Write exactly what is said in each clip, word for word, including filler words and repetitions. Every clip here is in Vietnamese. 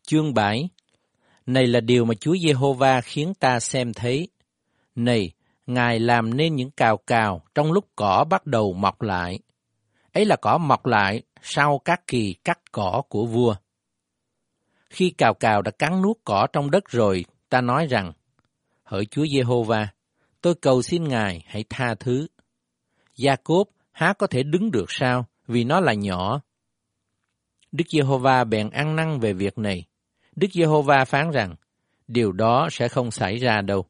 Chương bảy. Này là điều mà Chúa Giê-hô-va khiến ta xem thấy. Này, Ngài làm nên những cào cào trong lúc cỏ bắt đầu mọc lại. Ấy là cỏ mọc lại sau các kỳ cắt cỏ của vua. Khi cào cào đã cắn nuốt cỏ trong đất rồi, ta nói rằng, hỡi Chúa Giê-hô-va, tôi cầu xin Ngài hãy tha thứ. Gia-cốp há có thể đứng được sao, vì nó là nhỏ. Đức Giê-hô-va bèn ăn năn về việc này. Đức Giê-hô-va phán rằng, điều đó sẽ không xảy ra đâu.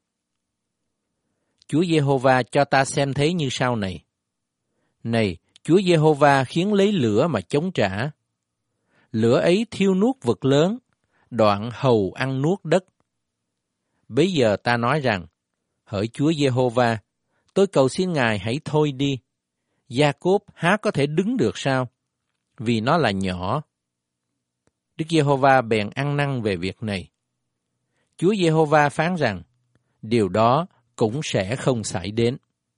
Chúa Giê-hô-va cho ta xem thấy như sau này. Này, Chúa Giê-hô-va khiến lấy lửa mà chống trả. Lửa ấy thiêu nuốt vực lớn, đoạn hầu ăn nuốt đất. Bấy giờ ta nói rằng, hỡi Chúa Giê-hô-va, tôi cầu xin Ngài hãy thôi đi. Gia-cốp há có thể đứng được sao? Vì nó là nhỏ. Đức Giê-hô-va bèn ăn năn về việc này. Chúa Giê-hô-va phán rằng, điều đó cũng sẽ không xảy đến.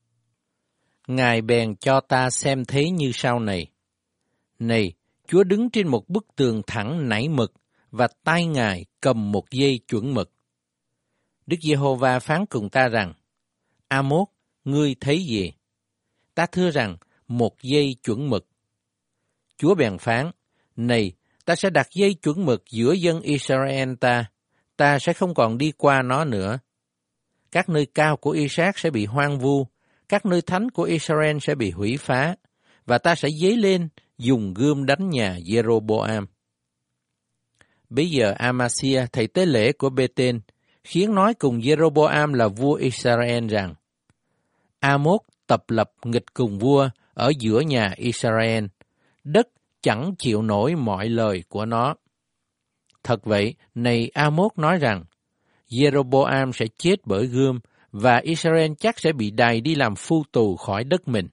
Ngài bèn cho ta xem thấy như sau này. Này, Chúa đứng trên một bức tường thẳng nảy mực, và tay Ngài cầm một dây chuẩn mực. Đức Giê-hô-va phán cùng ta rằng, A-mốt, ngươi thấy gì? Ta thưa rằng, một dây chuẩn mực. Chúa bèn phán, này, ta sẽ đặt dây chuẩn mực giữa dân Israel ta, ta sẽ không còn đi qua nó nữa. Các nơi cao của Isaac sẽ bị hoang vu, các nơi thánh của Israel sẽ bị hủy phá, và ta sẽ dấy lên dùng gươm đánh nhà Jeroboam. Bây giờ Amasia, thầy tế lễ của Bê-tên, khiến nói cùng Jeroboam là vua Israel rằng, A-mốt tập lập nghịch cùng vua ở giữa nhà Israel, đất chẳng chịu nổi mọi lời của nó. Thật vậy, này A-mốt nói rằng, Jeroboam sẽ chết bởi gươm, và Israel chắc sẽ bị đày đi làm phu tù khỏi đất mình.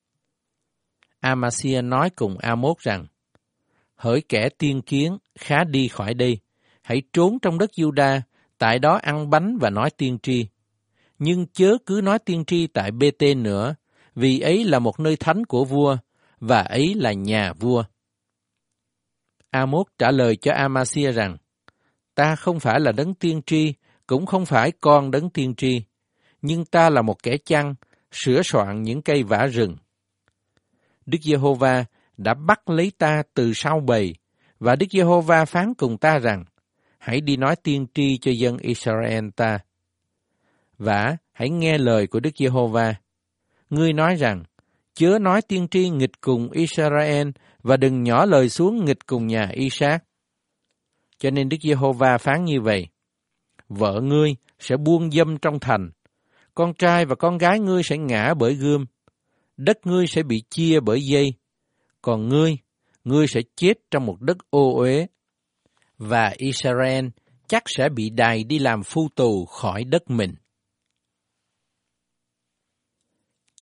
Amasia nói cùng A-mốt rằng, hỡi kẻ tiên kiến, khá đi khỏi đây, hãy trốn trong đất Giu-đa, tại đó ăn bánh và nói tiên tri. Nhưng chớ cứ nói tiên tri tại Bê-tên nữa, vì ấy là một nơi thánh của vua, và ấy là nhà vua. A-mốt trả lời cho Amasia rằng, ta không phải là đấng tiên tri, cũng không phải con đấng tiên tri, nhưng ta là một kẻ chăn, sửa soạn những cây vả rừng. Đức Giê-hô-va đã bắt lấy ta từ sau bầy, và Đức Giê-hô-va phán cùng ta rằng, hãy đi nói tiên tri cho dân Israel ta. Vả, hãy nghe lời của Đức Giê-hô-va. Ngươi nói rằng, chớ nói tiên tri nghịch cùng Israel, và đừng nhỏ lời xuống nghịch cùng nhà Isaac. Cho nên Đức Giê-hô-va phán như vậy, vợ ngươi sẽ buông dâm trong thành, con trai và con gái ngươi sẽ ngã bởi gươm, đất ngươi sẽ bị chia bởi dây, còn ngươi, ngươi sẽ chết trong một đất ô uế, và Israel chắc sẽ bị đày đi làm phu tù khỏi đất mình.